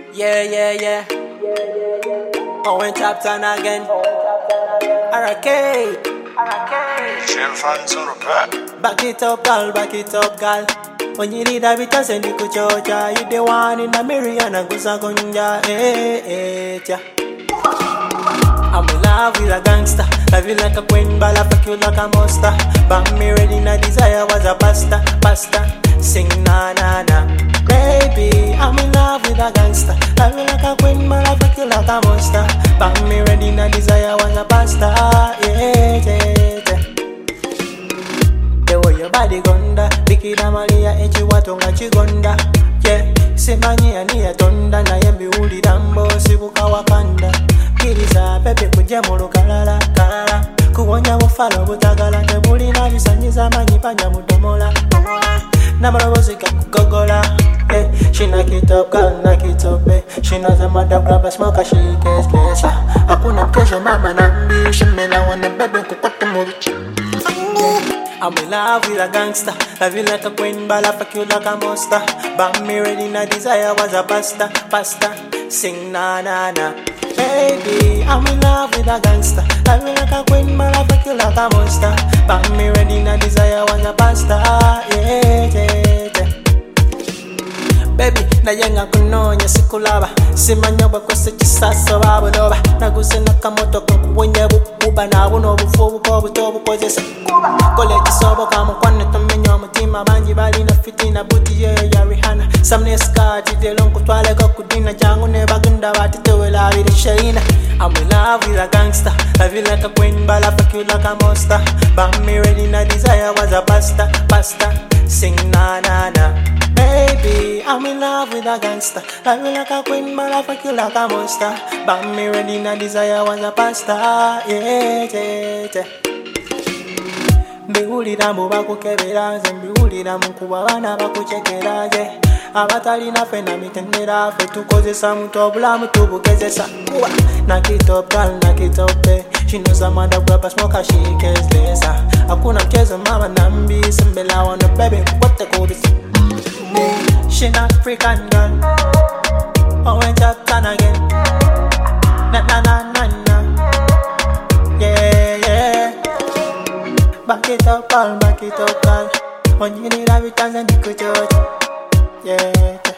Yeah, yeah, yeah. Owen Chapton again. Arcade. Shell fans on the back. Back it up, girl. When you need a bit of send you to Georgia, you the one in the million and goes a gunja. Yeah. I'm in love with a gangster. Love you like a queen, but I fuck you like a monster. Bang me ready, na desire was a pasta. Sing na na na. Baby, I'm in love with a gangster. Love you like a queen, but I fuck you like a monster. Bang me ready, na desire was a pasta. Yeah. The way your body gonda, Bikira Maria echi watonga chigonda. Yeah, simanyi ya tonda na yembi uli dambo sibuka wakanda. Kiriza pepe kuje mu lukalala kuwonya bufalo butagala tebulina bisanyiza manyi panya mudomola namalobozi kakugogola. She knock it up, girl, knock it up, She knows a mother grab a smoker, she gets blessa. Hakuna mkesho mama nambi, she mela wana bebe kukote mubichi. I'm in love with a gangster. Love you like a queen, but I fuck you like a monster. Bang me ready, na desire was a pasta. Sing na na na. Baby, I'm in love with a gangster. Love you like a queen, but I fuck you like a monster. Bang me ready, na desire was a pasta. Yeah. Baby, na yenga kunonya sikulaba. Simanyoba kwese chisaso babuloba. Naguse nakamoto kuwenye buba na buno bufu buko butobu kozesa. Kole chisobo kama kwane tomenyo mutima banji bali na fitina buti ya Rihanna. Samne skati de lonku twale kudina jangu ne bagunda batitewela biri shaina. I'm in love with a gangster. Love you like a queen, but I fuck you like a monster. Bang me ready, na desire was a pasta. Sing na na na. Baby, I'm in love with a gangster. Love you like a queen, but I fuck you like a monster. Bang me ready, na desire was a pasta. Yeah. Mbiwulira mu bakukebera nze mbiwulira mu kuba abaana bakucekera je abatalina fena mitendera ffe tukozesa muto obulamu tubugezesa kuba nakitop girl nakitop she knows I'm under grab a smoker she cares less hakuna mchezo mama nambi simbela wana baby kukote kubisi she an African girl Owen Chapton again na yeah. Back it up, girl. When you need a bit of send you to Georgia. Yeah.